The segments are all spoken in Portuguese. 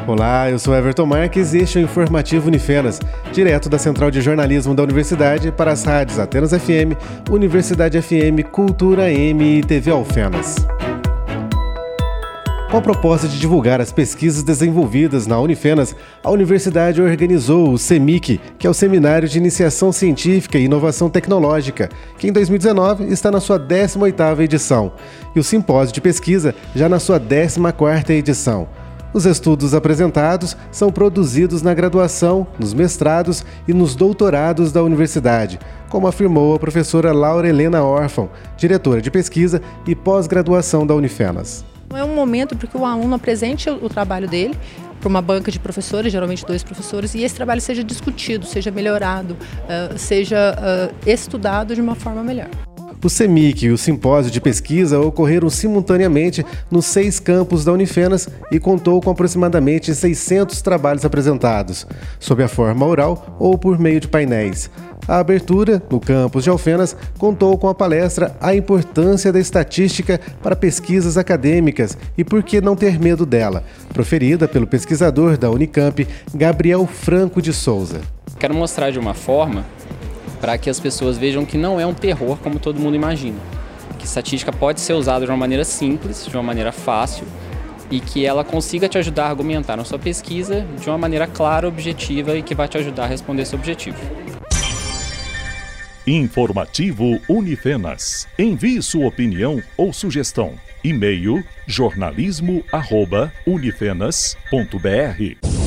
Olá, eu sou Everton Marques e este é o Informativo Unifenas, direto da Central de Jornalismo da Universidade para as rádios Atenas FM, Universidade FM, Cultura M e TV Alfenas. Com a proposta de divulgar as pesquisas desenvolvidas na Unifenas, a universidade organizou o CEMIC, que é o Seminário de Iniciação Científica e Inovação Tecnológica, que em 2019 está na sua 18ª edição, e o Simpósio de Pesquisa já na sua 14ª edição. Os estudos apresentados são produzidos na graduação, nos mestrados e nos doutorados da universidade, como afirmou a professora Laura Helena Orfão, diretora de pesquisa e pós-graduação da Unifenas. É um momento para que o aluno apresente o trabalho dele para uma banca de professores, geralmente 2 professores, e esse trabalho seja discutido, seja melhorado, seja estudado de uma forma melhor. O CEMIC e o Simpósio de Pesquisa ocorreram simultaneamente nos 6 campos da Unifenas e contou com aproximadamente 600 trabalhos apresentados, sob a forma oral ou por meio de painéis. A abertura, no campus de Alfenas, contou com a palestra A Importância da Estatística para Pesquisas Acadêmicas e Por que Não Ter Medo dela, proferida pelo pesquisador da Unicamp, Gabriel Franco de Souza. Quero mostrar de uma forma para que as pessoas vejam que não é um terror como todo mundo imagina. Que estatística pode ser usada de uma maneira simples, de uma maneira fácil, e que ela consiga te ajudar a argumentar na sua pesquisa de uma maneira clara, objetiva e que vai te ajudar a responder esse objetivo. Informativo Unifenas. Envie sua opinião ou sugestão. E-mail jornalismo@unifenas.br.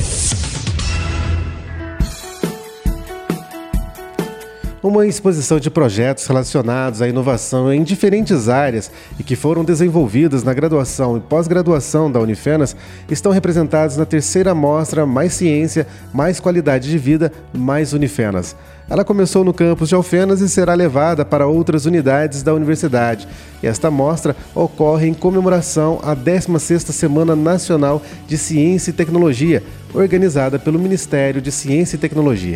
Uma exposição de projetos relacionados à inovação em diferentes áreas e que foram desenvolvidas na graduação e pós-graduação da Unifenas estão representados na 3ª Mostra Mais Ciência, Mais Qualidade de Vida, Mais Unifenas. Ela começou no campus de Alfenas e será levada para outras unidades da universidade. E esta mostra ocorre em comemoração à 16ª Semana Nacional de Ciência e Tecnologia, organizada pelo Ministério de Ciência e Tecnologia.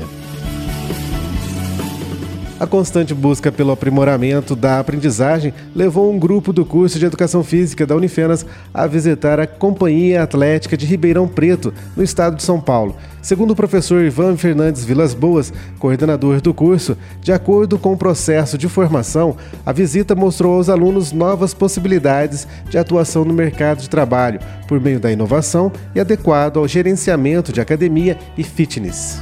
A constante busca pelo aprimoramento da aprendizagem levou um grupo do curso de Educação Física da Unifenas a visitar a Companhia Atlética de Ribeirão Preto, no estado de São Paulo. Segundo o professor Ivan Fernandes Vilas Boas, coordenador do curso, de acordo com o processo de formação, a visita mostrou aos alunos novas possibilidades de atuação no mercado de trabalho, por meio da inovação e adequado ao gerenciamento de academia e fitness.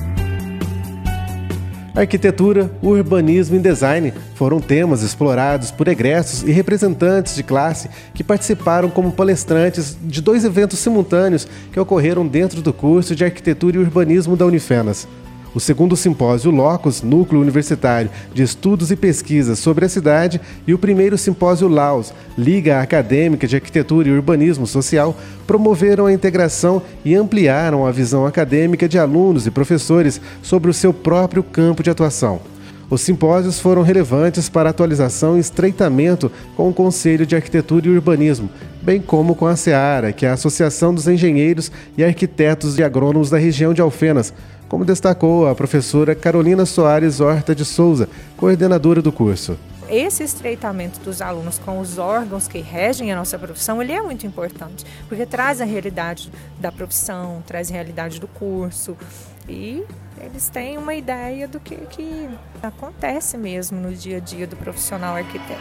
Arquitetura, urbanismo e design foram temas explorados por egressos e representantes de classe que participaram como palestrantes de 2 eventos simultâneos que ocorreram dentro do curso de Arquitetura e Urbanismo da Unifenas. O segundo simpósio Locus, Núcleo Universitário de Estudos e Pesquisas sobre a Cidade, e o primeiro simpósio Laus, Liga Acadêmica de Arquitetura e Urbanismo Social, promoveram a integração e ampliaram a visão acadêmica de alunos e professores sobre o seu próprio campo de atuação. Os simpósios foram relevantes para a atualização e estreitamento com o Conselho de Arquitetura e Urbanismo, bem como com a SEARA, que é a Associação dos Engenheiros e Arquitetos e Agrônomos da região de Alfenas, como destacou a professora Carolina Soares Horta de Souza, coordenadora do curso. Esse estreitamento dos alunos com os órgãos que regem a nossa profissão, ele é muito importante, porque traz a realidade da profissão, traz a realidade do curso e eles têm uma ideia do que acontece mesmo no dia a dia do profissional arquiteto.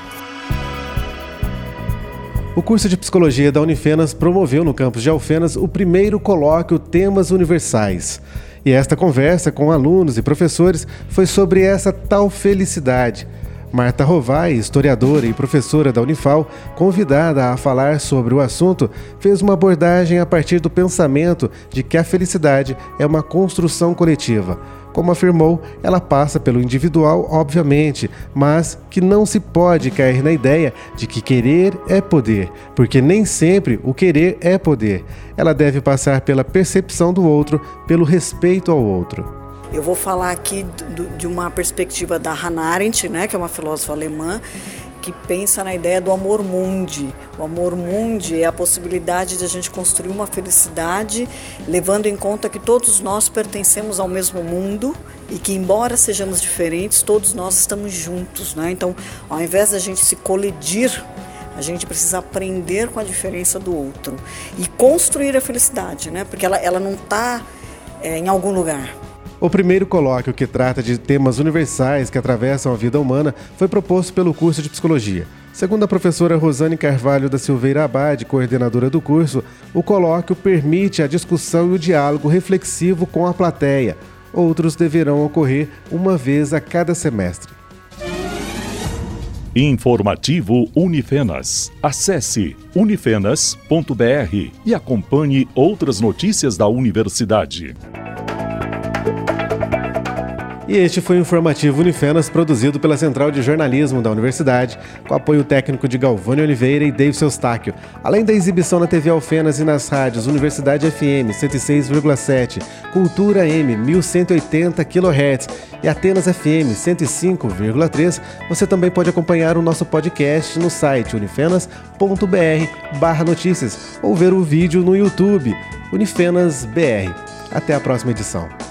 O curso de Psicologia da Unifenas promoveu no campus de Alfenas o primeiro colóquio Temas Universais. E esta conversa com alunos e professores foi sobre essa tal felicidade. Marta Rovai, historiadora e professora da Unifal, convidada a falar sobre o assunto, fez uma abordagem a partir do pensamento de que a felicidade é uma construção coletiva. Como afirmou, ela passa pelo individual, obviamente, mas que não se pode cair na ideia de que querer é poder, porque nem sempre o querer é poder. Ela deve passar pela percepção do outro, pelo respeito ao outro. Eu vou falar aqui de uma perspectiva da Hannah Arendt, né, que é uma filósofa alemã, que pensa na ideia do amor mundi. O amor mundi é a possibilidade de a gente construir uma felicidade, levando em conta que todos nós pertencemos ao mesmo mundo e que, embora sejamos diferentes, todos nós estamos juntos, né? Então, ao invés da gente se colidir, A gente precisa aprender com a diferença do outro e construir a felicidade, né? Porque ela não está em algum lugar. O primeiro colóquio, que trata de temas universais que atravessam a vida humana, foi proposto pelo curso de Psicologia. Segundo a professora Rosane Carvalho da Silveira Abade, coordenadora do curso, o colóquio permite a discussão e o diálogo reflexivo com a plateia. Outros deverão ocorrer uma vez a cada semestre. Informativo Unifenas. Acesse unifenas.br e acompanhe outras notícias da universidade. E este foi o Informativo Unifenas, produzido pela Central de Jornalismo da Universidade, com apoio técnico de Galvani Oliveira e David Eustáquio. Além da exibição na TV Alfenas e nas rádios Universidade FM 106,7, Cultura M 1180 kHz e Atenas FM 105,3, você também pode acompanhar o nosso podcast no site unifenas.br/notícias ou ver o vídeo no YouTube Unifenas BR. Até a próxima edição.